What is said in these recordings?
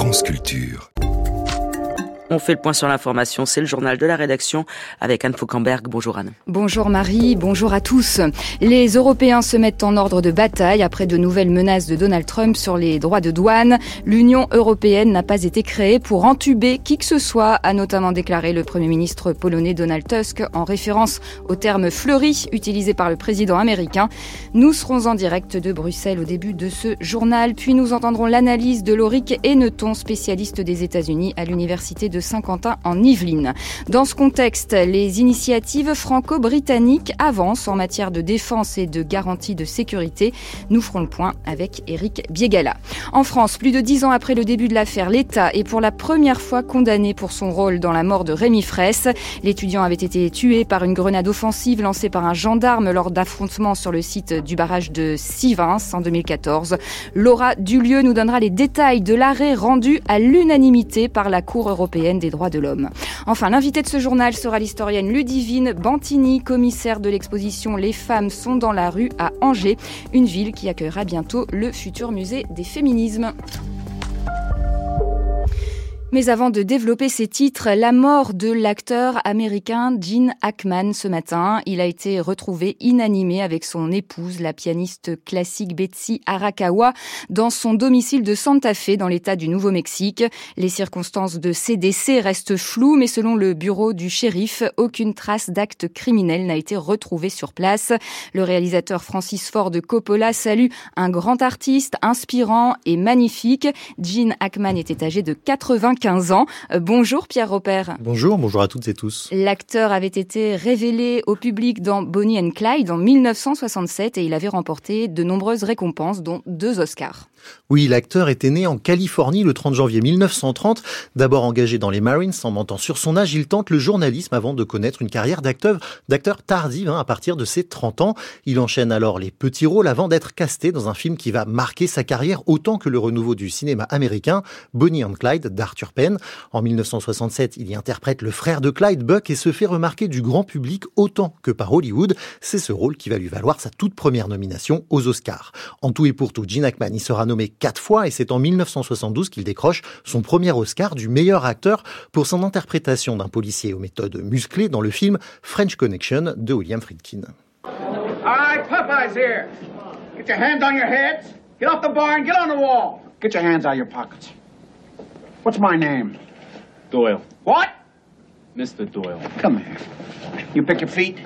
France Culture. On fait le point sur l'information, c'est le journal de la rédaction avec Anne Fauquemberg. Bonjour Anne. Bonjour Marie, bonjour à tous. Les Européens se mettent en ordre de bataille après de nouvelles menaces de Donald Trump sur les droits de douane. L'Union européenne n'a pas été créée pour entuber qui que ce soit, a notamment déclaré le Premier ministre polonais Donald Tusk en référence au terme fleuri utilisé par le président américain. Nous serons en direct de Bruxelles au début de ce journal, puis nous entendrons l'analyse de Loïc Henneton, spécialiste des États-Unis à l'université de Saint-Quentin en Yvelines. Dans ce contexte, les initiatives franco-britanniques avancent en matière de défense et de garantie de sécurité. Nous ferons le point avec Éric Biégala. En France, plus de 10 ans après le début de l'affaire, l'État est pour la première fois condamné pour son rôle dans la mort de Rémi Fraisse. L'étudiant avait été tué par une grenade offensive lancée par un gendarme lors d'affrontements sur le site du barrage de Sivins en 2014. Laura Dulieu nous donnera les détails de l'arrêt rendu à l'unanimité par la Cour européenne des droits de l'homme. Enfin, l'invité de ce journal sera l'historienne Ludivine Bantini, commissaire de l'exposition Les femmes sont dans la rue à Angers, une ville qui accueillera bientôt le futur musée des féminismes. Mais avant de développer ces titres, la mort de l'acteur américain Gene Hackman ce matin. Il a été retrouvé inanimé avec son épouse, la pianiste classique Betsy Arakawa, dans son domicile de Santa Fe, dans l'État du Nouveau-Mexique. Les circonstances de ces décès restent floues, mais selon le bureau du shérif, aucune trace d'acte criminel n'a été retrouvée sur place. Le réalisateur Francis Ford Coppola salue un grand artiste, inspirant et magnifique. Gene Hackman était âgé de 95 ans. Bonjour Pierre Robert. Bonjour à toutes et tous. L'acteur avait été révélé au public dans Bonnie and Clyde en 1967 et il avait remporté de nombreuses récompenses, dont 2 Oscars. Oui, l'acteur était né en Californie le 30 janvier 1930. D'abord engagé dans les Marines, en mentant sur son âge, il tente le journalisme avant de connaître une carrière d'acteur tardive à partir de ses 30 ans. Il enchaîne alors les petits rôles avant d'être casté dans un film qui va marquer sa carrière autant que le renouveau du cinéma américain, Bonnie and Clyde d'Arthur Penn. En 1967, il y interprète le frère de Clyde, Buck, et se fait remarquer du grand public autant que par Hollywood. C'est ce rôle qui va lui valoir sa toute première nomination aux Oscars. En tout et pour tout, Gene Hackman y sera nommé 4 fois et c'est en 1972 qu'il décroche son premier Oscar du meilleur acteur pour son interprétation d'un policier aux méthodes musclées dans le film French Connection de William Friedkin. All right, Popeye's here. Get your hands on your heads. Get off the bar and get on the wall. Get your hands out of your pockets. What's my name? Doyle. What? Mr. Doyle. Come here. You pick your feet.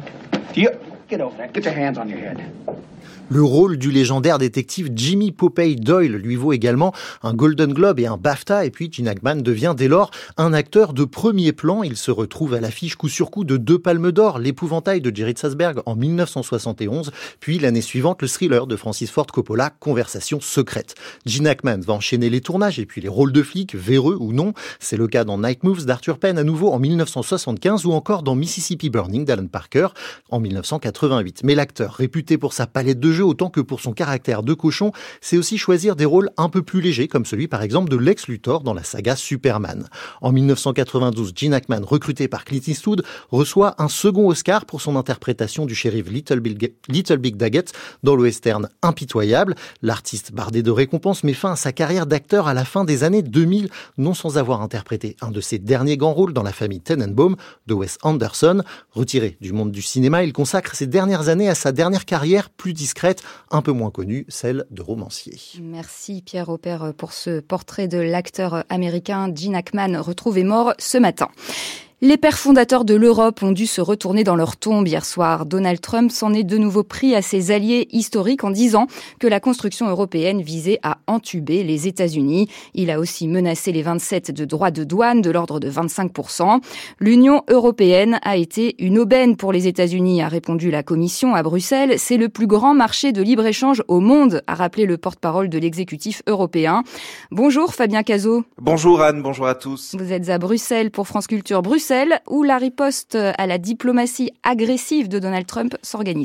Get over there. Get your hands on your head. Le rôle du légendaire détective Jimmy Popeye Doyle lui vaut également un Golden Globe et un BAFTA. Et puis Gene Hackman devient dès lors un acteur de premier plan. Il se retrouve à l'affiche coup sur coup de 2 palmes d'or, L'épouvantail de Jerry Salzberg en 1971, puis l'année suivante le thriller de Francis Ford Coppola, Conversation secrète. Gene Hackman va enchaîner les tournages et puis les rôles de flics, véreux ou non. C'est le cas dans Night Moves d'Arthur Penn à nouveau en 1975 ou encore dans Mississippi Burning d'Alan Parker en 1988. Mais l'acteur, réputé pour sa palette de jeux autant que pour son caractère de cochon, c'est aussi choisir des rôles un peu plus légers, comme celui par exemple de Lex Luthor dans la saga Superman. En 1992, Gene Hackman, recruté par Clint Eastwood, reçoit un second Oscar pour son interprétation du shérif Little Big Daggett dans le western Impitoyable. L'artiste, bardé de récompenses, met fin à sa carrière d'acteur à la fin des années 2000, non sans avoir interprété un de ses derniers grands rôles dans La famille Tenenbaum de Wes Anderson. Retiré du monde du cinéma, il consacre ses dernières années à sa dernière carrière plus discrète, un peu moins connue, celle de romancier. Merci Pierre Robert pour ce portrait de l'acteur américain Gene Hackman, retrouvé mort ce matin. Les pères fondateurs de l'Europe ont dû se retourner dans leur tombe hier soir. Donald Trump s'en est de nouveau pris à ses alliés historiques en disant que la construction européenne visait à entuber les États-Unis. Il a aussi menacé les 27 de droits de douane de l'ordre de 25%. L'Union européenne a été une aubaine pour les États-Unis, a répondu la Commission à Bruxelles. C'est le plus grand marché de libre-échange au monde, a rappelé le porte-parole de l'exécutif européen. Bonjour Fabien Cazot. Bonjour Anne, bonjour à tous. Vous êtes à Bruxelles pour France Culture Bruxelles, où la riposte à la diplomatie agressive de Donald Trump s'organise.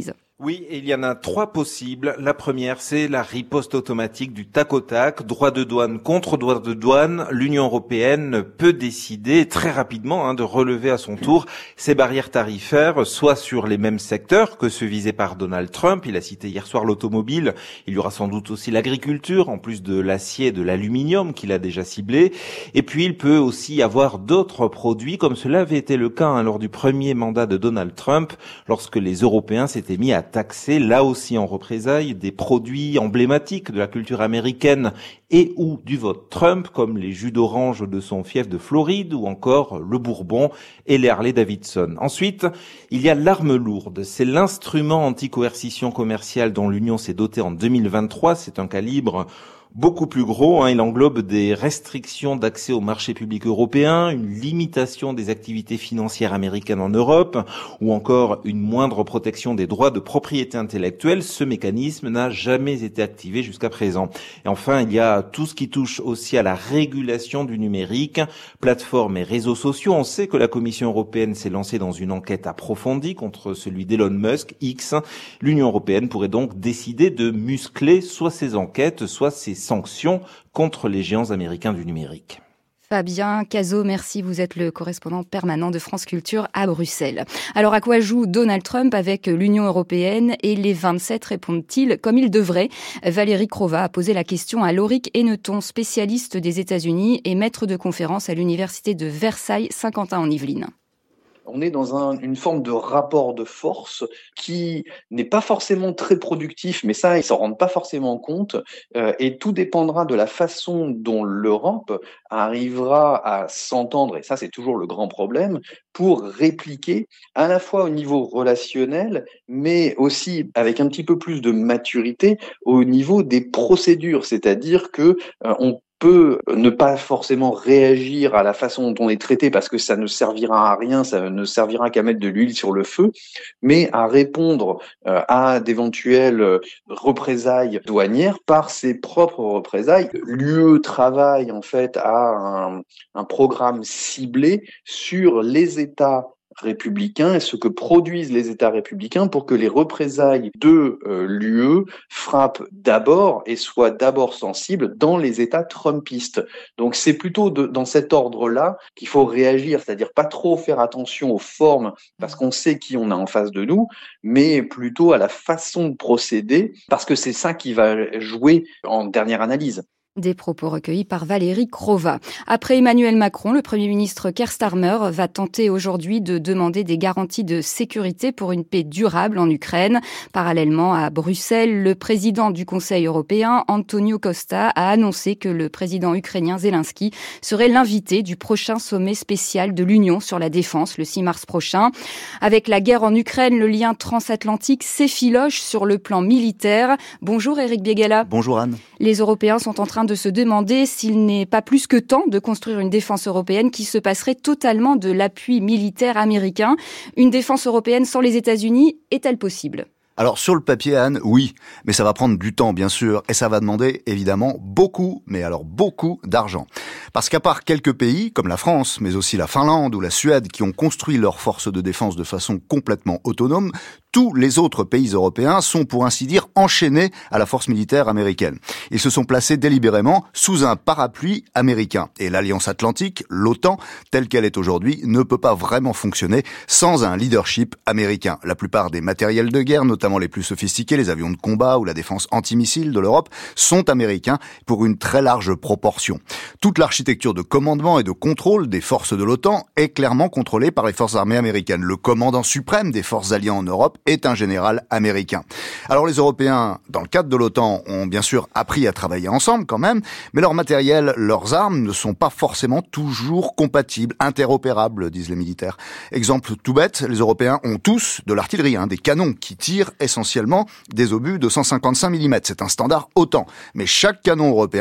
Oui, et il y en a 3 possibles. La première, c'est la riposte automatique du tac au tac, droit de douane contre droit de douane. L'Union européenne peut décider très rapidement de relever à son tour ces barrières tarifaires, soit sur les mêmes secteurs que ceux visés par Donald Trump. Il a cité hier soir l'automobile. Il y aura sans doute aussi l'agriculture, en plus de l'acier et de l'aluminium qu'il a déjà ciblé. Et puis, il peut aussi y avoir d'autres produits, comme cela avait été le cas lors du premier mandat de Donald Trump, lorsque les Européens s'étaient mis à taxer, là aussi en représailles, des produits emblématiques de la culture américaine et ou du vote Trump, comme les jus d'orange de son fief de Floride ou encore le Bourbon et les Harley-Davidson. Ensuite, il y a l'arme lourde. C'est l'instrument anti-coercition commerciale dont l'Union s'est dotée en 2023. C'est un calibre beaucoup plus gros, il englobe des restrictions d'accès au marché public européen, une limitation des activités financières américaines en Europe, ou encore une moindre protection des droits de propriété intellectuelle. Ce mécanisme n'a jamais été activé jusqu'à présent. Et enfin, il y a tout ce qui touche aussi à la régulation du numérique, plateformes et réseaux sociaux. On sait que la Commission européenne s'est lancée dans une enquête approfondie contre celui d'Elon Musk, X. L'Union européenne pourrait donc décider de muscler soit ses enquêtes, soit ses sanctions contre les géants américains du numérique. Fabien Cazot, merci. Vous êtes le correspondant permanent de France Culture à Bruxelles. Alors, à quoi joue Donald Trump avec l'Union européenne et les 27 répondent-ils comme ils devraient? Valérie Crova a posé la question à Lauric Henneton, spécialiste des États-Unis et maître de conférence à l'université de Versailles-Saint-Quentin en Yvelines. On est dans une forme de rapport de force qui n'est pas forcément très productif, mais ça, ils s'en rendent pas forcément compte. Et tout dépendra de la façon dont l'Europe arrivera à s'entendre, et ça, c'est toujours le grand problème, pour répliquer à la fois au niveau relationnel, mais aussi avec un petit peu plus de maturité au niveau des procédures. C'est-à-dire que on peut ne pas forcément réagir à la façon dont on est traité parce que ça ne servira à rien, ça ne servira qu'à mettre de l'huile sur le feu, mais à répondre à d'éventuelles représailles douanières par ses propres représailles. L'UE travaille en fait à un programme ciblé sur les États républicains et ce que produisent les États républicains pour que les représailles de l'UE frappent d'abord et soient d'abord sensibles dans les États trumpistes. Donc c'est plutôt dans cet ordre-là qu'il faut réagir, c'est-à-dire pas trop faire attention aux formes parce qu'on sait qui on a en face de nous, mais plutôt à la façon de procéder parce que c'est ça qui va jouer en dernière analyse. Des propos recueillis par Valérie Crova. Après Emmanuel Macron, le Premier ministre Keir Starmer va tenter aujourd'hui de demander des garanties de sécurité pour une paix durable en Ukraine. Parallèlement à Bruxelles, le président du Conseil européen, Antonio Costa, a annoncé que le président ukrainien Zelensky serait l'invité du prochain sommet spécial de l'Union sur la défense le 6 mars prochain. Avec la guerre en Ukraine, le lien transatlantique s'effiloche sur le plan militaire. Bonjour Éric Biégala. Bonjour Anne. Les Européens sont en train de se demander s'il n'est pas plus que temps de construire une défense européenne qui se passerait totalement de l'appui militaire américain. Une défense européenne sans les États-Unis est-elle possible ? Alors sur le papier, Anne, oui, mais ça va prendre du temps, bien sûr, et ça va demander évidemment beaucoup, mais alors beaucoup d'argent. Parce qu'à part quelques pays, comme la France, mais aussi la Finlande ou la Suède, qui ont construit leurs forces de défense de façon complètement autonome, tous les autres pays européens sont, pour ainsi dire, enchaînés à la force militaire américaine. Ils se sont placés délibérément sous un parapluie américain. Et l'Alliance Atlantique, l'OTAN, telle qu'elle est aujourd'hui, ne peut pas vraiment fonctionner sans un leadership américain. La plupart des matériels de guerre, notamment les plus sophistiqués, les avions de combat ou la défense antimissile de l'Europe, sont américains pour une très large proportion. Toute l'architecture de commandement et de contrôle des forces de l'OTAN est clairement contrôlée par les forces armées américaines. Le commandant suprême des forces alliées en Europe est un général américain. Alors les Européens, dans le cadre de l'OTAN, ont bien sûr appris à travailler ensemble quand même, mais leur matériel, leurs armes ne sont pas forcément toujours compatibles, interopérables, disent les militaires. Exemple tout bête, les Européens ont tous de l'artillerie, des canons qui tirent essentiellement des obus de 155 mm. C'est un standard OTAN. Mais chaque canon européen est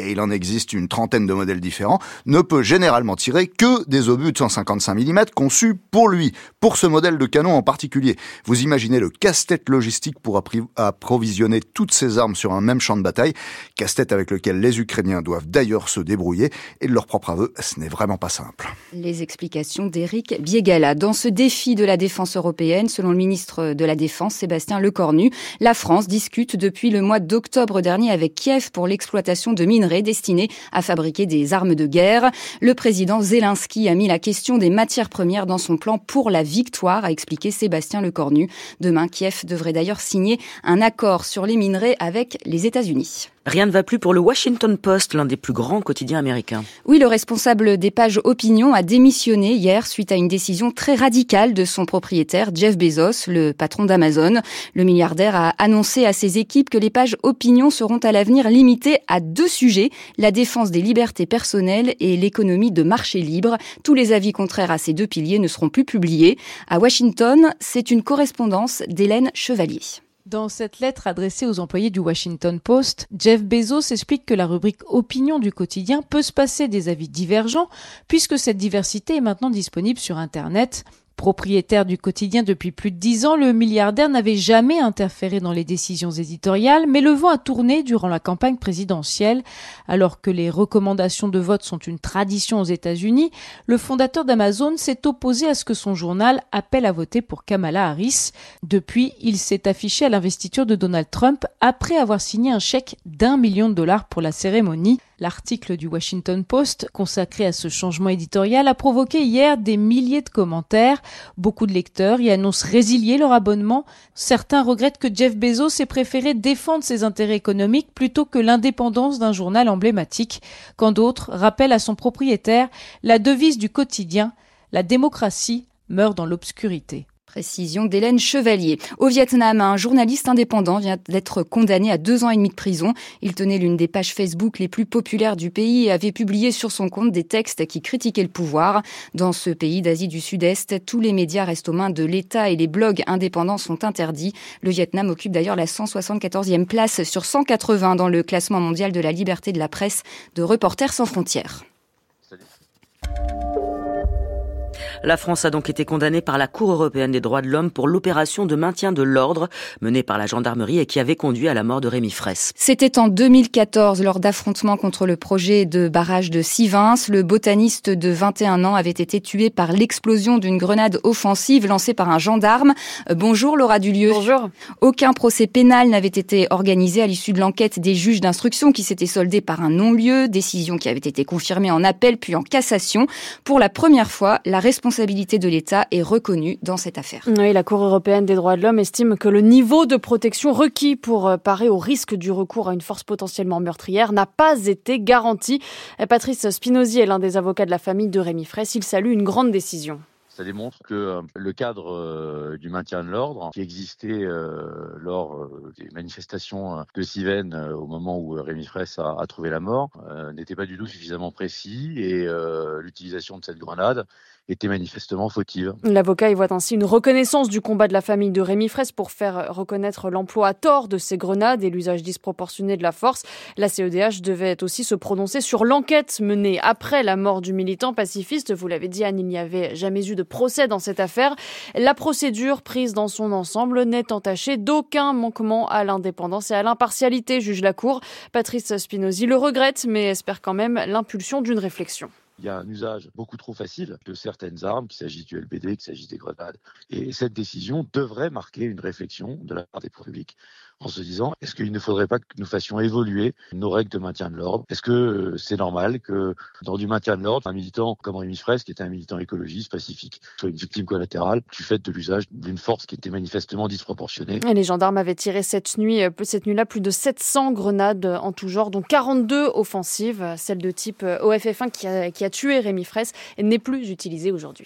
et il en existe une trentaine de modèles différents, ne peut généralement tirer que des obus de 155 mm conçus pour lui, pour ce modèle de canon en particulier. Vous imaginez le casse-tête logistique pour approvisionner toutes ces armes sur un même champ de bataille, casse-tête avec lequel les Ukrainiens doivent d'ailleurs se débrouiller, et de leur propre aveu, ce n'est vraiment pas simple. Les explications d'Éric Biegala. Dans ce défi de la défense européenne, selon le ministre de la Défense, Sébastien Lecornu, la France discute depuis le mois d'octobre dernier avec Kiev pour l'exploitation de minerais destinés à fabriquer des armes de guerre. Le président Zelensky a mis la question des matières premières dans son plan pour la victoire, a expliqué Sébastien Lecornu. Demain, Kiev devrait d'ailleurs signer un accord sur les minerais avec les États-Unis. Rien ne va plus pour le Washington Post, l'un des plus grands quotidiens américains. Oui, le responsable des pages opinion a démissionné hier suite à une décision très radicale de son propriétaire, Jeff Bezos, le patron d'Amazon. Le milliardaire a annoncé à ses équipes que les pages opinion seront à l'avenir limitées à 2 sujets, la défense des libertés personnelles et l'économie de marché libre. Tous les avis contraires à ces 2 piliers ne seront plus publiés. À Washington, c'est une correspondance d'Hélène Chevalier. Dans cette lettre adressée aux employés du Washington Post, Jeff Bezos explique que la rubrique opinion du quotidien peut se passer des avis divergents puisque cette diversité est maintenant disponible sur Internet. Propriétaire du quotidien depuis plus de 10 ans, le milliardaire n'avait jamais interféré dans les décisions éditoriales, mais le vent a tourné durant la campagne présidentielle. Alors que les recommandations de vote sont une tradition aux États-Unis, le fondateur d'Amazon s'est opposé à ce que son journal appelle à voter pour Kamala Harris. Depuis, il s'est affiché à l'investiture de Donald Trump après avoir signé un chèque d'$1 million pour la cérémonie. L'article du Washington Post consacré à ce changement éditorial a provoqué hier des milliers de commentaires. Beaucoup de lecteurs y annoncent résilier leur abonnement. Certains regrettent que Jeff Bezos ait préféré défendre ses intérêts économiques plutôt que l'indépendance d'un journal emblématique, quand d'autres rappellent à son propriétaire la devise du quotidien « La démocratie meurt dans l'obscurité ». Précision d'Hélène Chevalier. Au Vietnam, un journaliste indépendant vient d'être condamné à 2 ans et demi de prison. Il tenait l'une des pages Facebook les plus populaires du pays et avait publié sur son compte des textes qui critiquaient le pouvoir. Dans ce pays d'Asie du Sud-Est, tous les médias restent aux mains de l'État et les blogs indépendants sont interdits. Le Vietnam occupe d'ailleurs la 174e place sur 180 dans le classement mondial de la liberté de la presse de Reporters sans frontières. La France a donc été condamnée par la Cour européenne des droits de l'homme pour l'opération de maintien de l'ordre menée par la gendarmerie et qui avait conduit à la mort de Rémi Fraisse. C'était en 2014, lors d'affrontements contre le projet de barrage de Sivins. Le botaniste de 21 ans avait été tué par l'explosion d'une grenade offensive lancée par un gendarme. Bonjour Laura Dulieu. Bonjour. Aucun procès pénal n'avait été organisé à l'issue de l'enquête des juges d'instruction qui s'était soldée par un non-lieu, décision qui avait été confirmée en appel puis en cassation. Pour la première fois, la responsabilité de l'État est reconnue dans cette affaire. Oui, la Cour européenne des droits de l'homme estime que le niveau de protection requis pour parer au risque du recours à une force potentiellement meurtrière n'a pas été garanti. Patrice Spinozzi est l'un des avocats de la famille de Rémi Fraisse. Il salue une grande décision. Ça démontre que le cadre du maintien de l'ordre qui existait lors des manifestations de Civenne au moment où Rémi Fraisse a trouvé la mort n'était pas du tout suffisamment précis et l'utilisation de cette grenade était manifestement fautive. L'avocat y voit ainsi une reconnaissance du combat de la famille de Rémi Fraisse pour faire reconnaître l'emploi à tort de ces grenades et l'usage disproportionné de la force. La CEDH devait aussi se prononcer sur l'enquête menée après la mort du militant pacifiste. Vous l'avez dit, Anne, il n'y avait jamais eu de procès dans cette affaire. La procédure prise dans son ensemble n'est entachée d'aucun manquement à l'indépendance et à l'impartialité, juge la Cour. Patrice Spinozzi le regrette, mais espère quand même l'impulsion d'une réflexion. Il y a un usage beaucoup trop facile de certaines armes, qu'il s'agisse du LBD, qu'il s'agisse des grenades. Et cette décision devrait marquer une réflexion de la part des pouvoirs publics en se disant, est-ce qu'il ne faudrait pas que nous fassions évoluer nos règles de maintien de l'ordre ? Est-ce que c'est normal que dans du maintien de l'ordre, un militant comme Rémi Fraisse, qui était un militant écologiste, pacifique, soit une victime collatérale du fait de l'usage d'une force qui était manifestement disproportionnée ? Et les gendarmes avaient tiré cette nuit-là plus de 700 grenades en tout genre, dont 42 offensives. Celle de type OFF1 qui a tué Rémi Fraisse n'est plus utilisée aujourd'hui.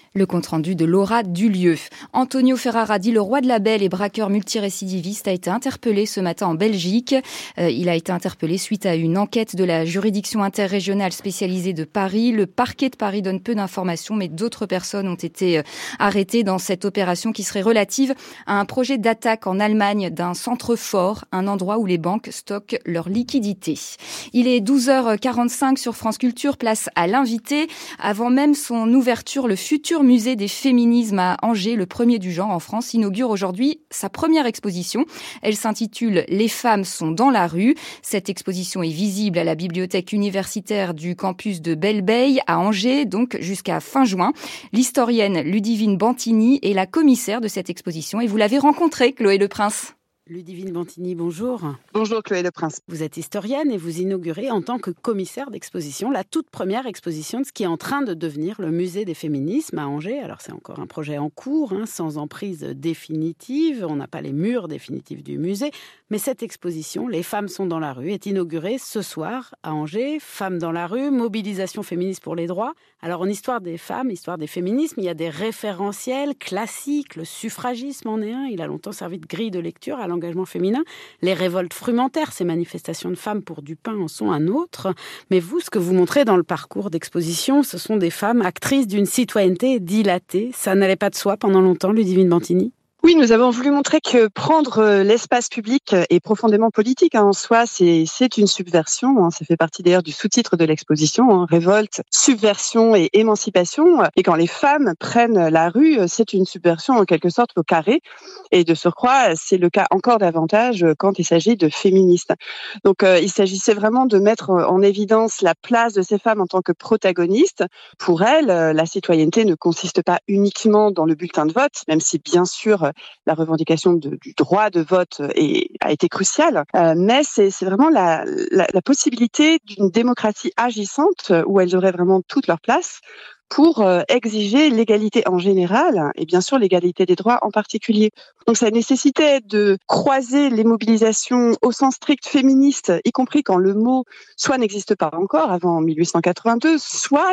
Le compte-rendu de Laura Dulieu. Antonio Ferrara, dit le roi de la belle et braqueur multirécidiviste, a été interpellé ce matin en Belgique. Il a été interpellé suite à une enquête de la juridiction interrégionale spécialisée de Paris. Le parquet de Paris donne peu d'informations, mais d'autres personnes ont été arrêtées dans cette opération qui serait relative à un projet d'attaque en Allemagne d'un centre fort, un endroit où les banques stockent leurs liquidités. Il est 12h45 sur France Culture, place à l'invité. Avant même son ouverture, le futur musée des féminismes à Angers, le premier du genre en France, inaugure aujourd'hui sa première exposition. Elle s'intitule « Les femmes sont dans la rue ». Cette exposition est visible à la bibliothèque universitaire du campus de Belle-Beille à Angers, donc jusqu'à fin juin. L'historienne Ludivine Bantini est la commissaire de cette exposition et vous l'avez rencontrée, Chloé Leprince. Ludivine Bantini, bonjour. Bonjour Chloé Leprince. Vous êtes historienne et vous inaugurez en tant que commissaire d'exposition la toute première exposition de ce qui est en train de devenir le musée des féminismes à Angers. Alors c'est encore un projet en cours, sans emprise définitive, on n'a pas les murs définitifs du musée, mais cette exposition, Les femmes sont dans la rue, est inaugurée ce soir à Angers. Femmes dans la rue, mobilisation féministe pour les droits. Alors en histoire des femmes, histoire des féminismes, il y a des référentiels classiques, le suffragisme en est un, il a longtemps servi de grille de lecture à l'engagement féminin. Les révoltes frumentaires, ces manifestations de femmes pour du pain en sont un autre. Mais vous, ce que vous montrez dans le parcours d'exposition, ce sont des femmes actrices d'une citoyenneté dilatée. Ça n'allait pas de soi pendant longtemps, Ludivine Bantini ? Oui, nous avons voulu montrer que prendre l'espace public est profondément politique en soi, c'est une subversion. Ça fait partie d'ailleurs du sous-titre de l'exposition, révolte, subversion et émancipation. Et quand les femmes prennent la rue, c'est une subversion en quelque sorte au carré. Et de surcroît, c'est le cas encore davantage quand il s'agit de féministes. Donc il s'agissait vraiment de mettre en évidence la place de ces femmes en tant que protagonistes. Pour elles, la citoyenneté ne consiste pas uniquement dans le bulletin de vote, même si bien sûr la revendication du droit de vote a été cruciale, mais c'est vraiment la possibilité d'une démocratie agissante où elles auraient vraiment toute leur place pour exiger l'égalité en général et bien sûr l'égalité des droits en particulier. Donc ça nécessitait de croiser les mobilisations au sens strict féministe, y compris quand le mot soit n'existe pas encore avant 1882, soit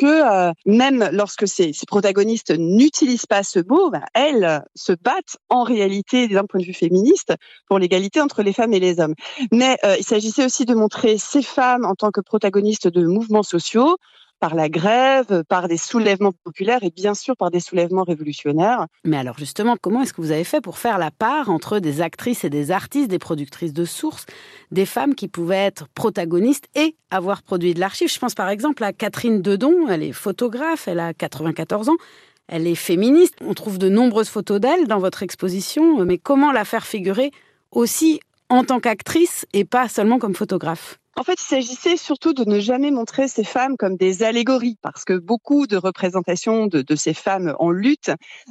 même lorsque ces protagonistes n'utilisent pas ce mot, elles se battent en réalité d'un point de vue féministe pour l'égalité entre les femmes et les hommes. Mais il s'agissait aussi de montrer ces femmes en tant que protagonistes de mouvements sociaux, par la grève, par des soulèvements populaires et bien sûr par des soulèvements révolutionnaires. Mais alors justement, comment est-ce que vous avez fait pour faire la part entre des actrices et des artistes, des productrices de sources, des femmes qui pouvaient être protagonistes et avoir produit de l'archive ? Je pense par exemple à Catherine Dedon, elle est photographe, elle a 94 ans. Elle est féministe, on trouve de nombreuses photos d'elle dans votre exposition, mais comment la faire figurer aussi en tant qu'actrice et pas seulement comme photographe ? En fait, il s'agissait surtout de ne jamais montrer ces femmes comme des allégories, parce que beaucoup de représentations de ces femmes en lutte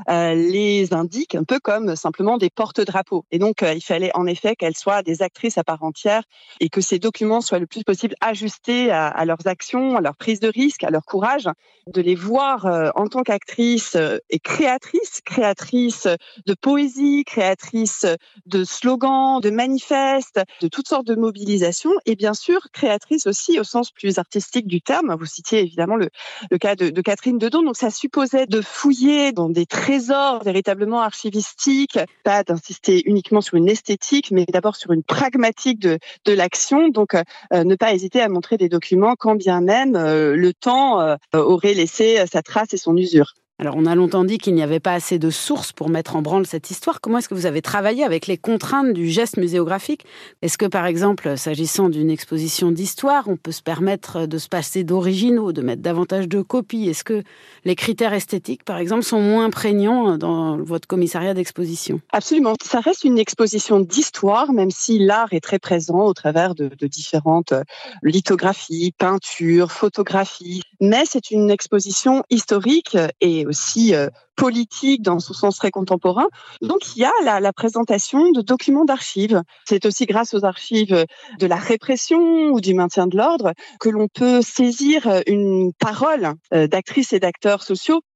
les indiquent un peu comme simplement des porte-drapeaux. Et donc, il fallait en effet qu'elles soient des actrices à part entière et que ces documents soient le plus possible ajustés à leurs actions, à leur prise de risque, à leur courage, de les voir en tant qu'actrices et créatrices de poésie, créatrices de slogans, de manifestes, de toutes sortes de mobilisations, et bien sûr créatrice aussi au sens plus artistique du terme. Vous citiez évidemment le cas de Catherine Dedon. Donc ça supposait de fouiller dans des trésors véritablement archivistiques, pas d'insister uniquement sur une esthétique, mais d'abord sur une pragmatique de l'action. Donc ne pas hésiter à montrer des documents quand bien même le temps aurait laissé sa trace et son usure. Alors, on a longtemps dit qu'il n'y avait pas assez de sources pour mettre en branle cette histoire. Comment est-ce que vous avez travaillé avec les contraintes du geste muséographique ? Est-ce que, par exemple, s'agissant d'une exposition d'histoire, on peut se permettre de se passer d'originaux, de mettre davantage de copies ? Est-ce que les critères esthétiques, par exemple, sont moins prégnants dans votre commissariat d'exposition ? Absolument. Ça reste une exposition d'histoire, même si l'art est très présent au travers de différentes lithographies, peintures, photographies. Mais c'est une exposition historique et aussi politique dans son sens très contemporain. Donc, il y a la présentation de documents d'archives. C'est aussi grâce aux archives de la répression ou du maintien de l'ordre que l'on peut saisir une parole d'actrices et d'acteurs sociaux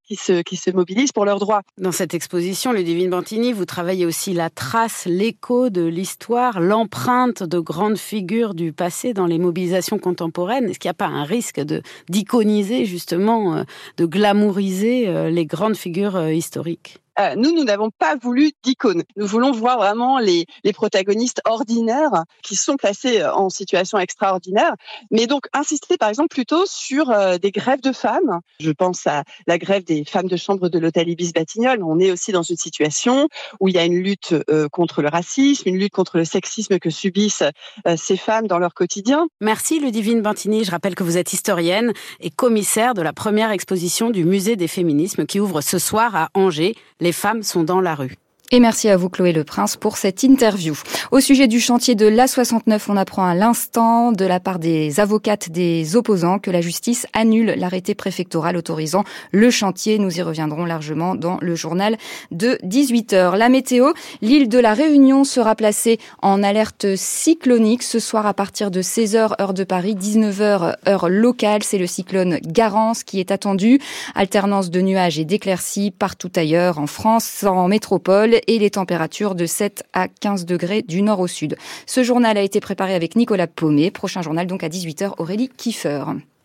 qui se mobilisent pour leurs droits. Dans cette exposition, Ludivine Bantini, vous travaillez aussi la trace, l'écho de l'histoire, l'empreinte de grandes figures du passé dans les mobilisations contemporaines. Est-ce qu'il n'y a pas un risque d'iconiser justement, de glamouriser les grandes figures historiques ? Nous n'avons pas voulu d'icônes. Nous voulons voir vraiment les protagonistes ordinaires qui sont placés en situation extraordinaire, mais donc insister par exemple plutôt sur des grèves de femmes. Je pense à la grève des femmes de chambre de l'hôtel Ibis Batignolles. On est aussi dans une situation où il y a une lutte contre le racisme, une lutte contre le sexisme que subissent ces femmes dans leur quotidien. Merci Ludivine Bantini. Je rappelle que vous êtes historienne et commissaire de la première exposition du Musée des féminismes qui ouvre ce soir à Angers. Les femmes sont dans la rue. Et merci à vous Chloé Leprince pour cette interview. Au sujet du chantier de l'A69, on apprend à l'instant de la part des avocates des opposants que la justice annule l'arrêté préfectoral autorisant le chantier. Nous y reviendrons largement dans le journal de 18h. La météo, l'île de la Réunion sera placée en alerte cyclonique ce soir à partir de 16h heure de Paris, 19h heure locale. C'est le cyclone Garance qui est attendu. Alternance de nuages et d'éclaircies partout ailleurs en France, en métropole, et les températures de 7 à 15 degrés du nord au sud. Ce journal a été préparé avec Nicolas Paumet. Prochain journal donc à 18h, Aurélie Kiefer.